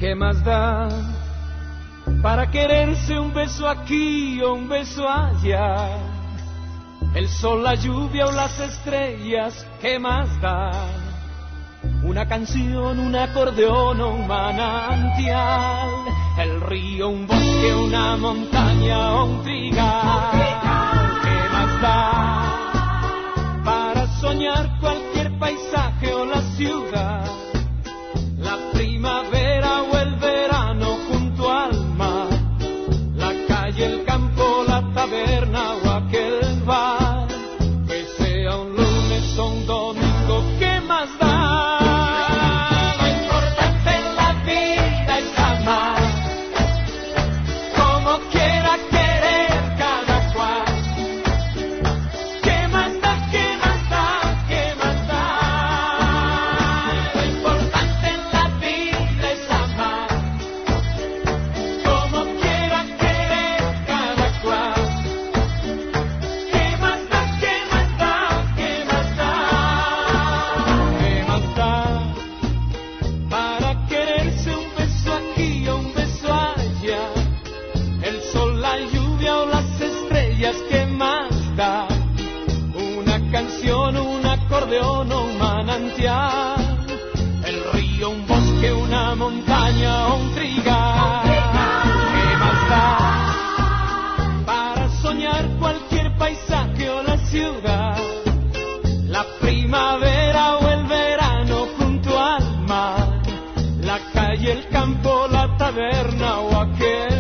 ¿Qué más da para quererse un beso aquí o un beso allá? El sol, la lluvia o las estrellas, ¿qué más da? Una canción, un acordeón o un manantial, el río, un bosque, una montaña o un trigal. ¿Qué más da para soñar cualquier paisaje o la ciudad? La primavera o el verano junto al mar, la calle, el campo, la taberna o aquel bar. Que sea un lunes o un domingo, ¿qué más da? Lo importante en la vida es amar, como quiera querer cada cual. ¿Qué más da? ¿Qué más da? ¿Qué más da? Lo importante en la vida es amar, como quiera querer cada cual. ¿Qué más da? ¿Qué más da? ¿Qué más da? ¿Qué más da para quererse un beso aquí o un beso allá? El sol, la lluvia o las estrellas, ¿qué más da? Una canción, un acordeón o un manantial, el río, un bosque, una montaña o un trigal. ¿Qué más da para soñar cualquier paisaje o la ciudad? La primavera o el verano junto al mar, la calle, el campo, la taberna o aquel